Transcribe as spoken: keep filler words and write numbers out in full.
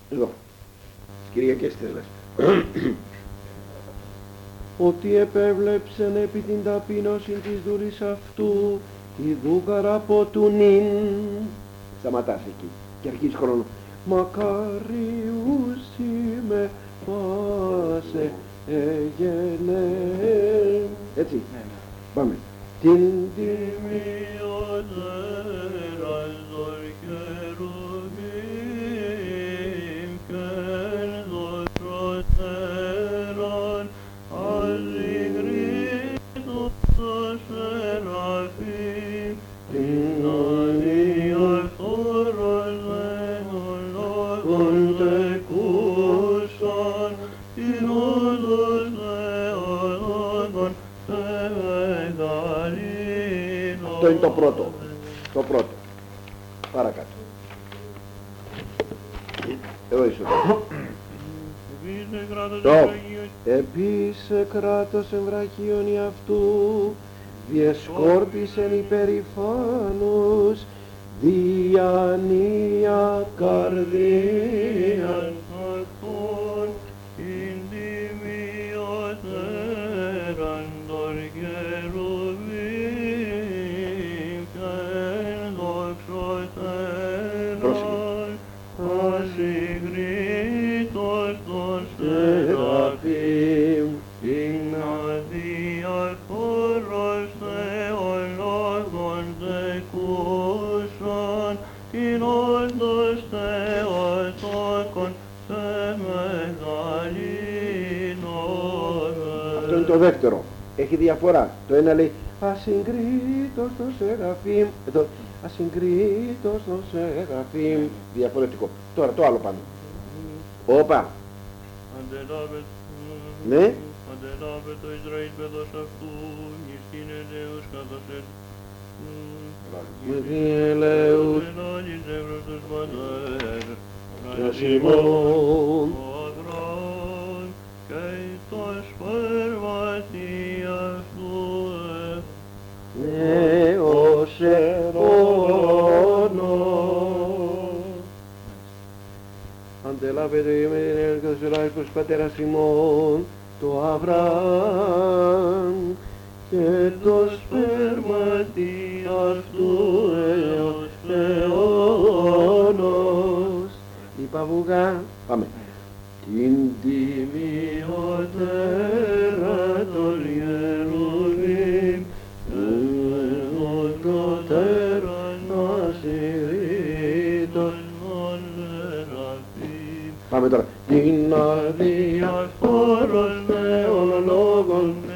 Εδώ. Κυριακές τις λες. Ότι επέβλεψεν επί την ταπείνωση της δούλης αυτού η δούγαρα από του νυν. Σταματάς εκεί και αρχίζεις χρόνο. Μακαριούσι με πάσε έγενε. Έτσι. Ναι, ναι. Πάμε. Την Τιμιωτέρας δορ χερουβίμ κέρδος προτέραν αζυγρίτους το σεραφείμ την αδιαφθόρος δένων λόγων δεκούσαν την όντως δεολόγων σε μεγαλύνων. Αυτό είναι το πρώτο. Το πρώτο. Παρακάτω. Εδώ είσαι. Επίσης κράτος Το. Ευραγίων Επίσε κράτος εμβραχίων αυτού διεσκόρπισεν υπερηφάνους διανία καρδίαν αυτόν ειν τιμιωτέραν τορ χερουβίμ και δοξωτέραν ασυγρίτως των σεραφείμ την αδιαφόρος θεολόγων δεκούσαν την όντως θεοτόκον σε μεγαλύνων. Αυτό είναι το δεύτερο. Έχει διαφορά. Το ένα λέει ασυγκρίτως των σεραφείμ. εδώ Ασυγκρίτως των σεραφείμ. διαφορετικό. Τώρα το άλλο πάνω. Όπα. Αντελάβε Ναι. Αντελάβε το Ισραήλ παιδός αυτού εις την ελέους καθώς Με διελέους Ελάγης εύρος τους μαντέρ Ρασιμών ο αγρόν και το σπέρματι αυτού νέος αιώνος. Αντελάβετε με την έργα του λαϊκούς πατέρας ημών το Αβραάμ και το σπέρματι αυτού έως αιώνος. Η παβουγά Πάμε. την τιμιωτέρα των Ιερουβίμ τον προτέραν ασυρίτων των σεραφείμ Πάμε τώρα. την αδιαφόρος νέων λόγων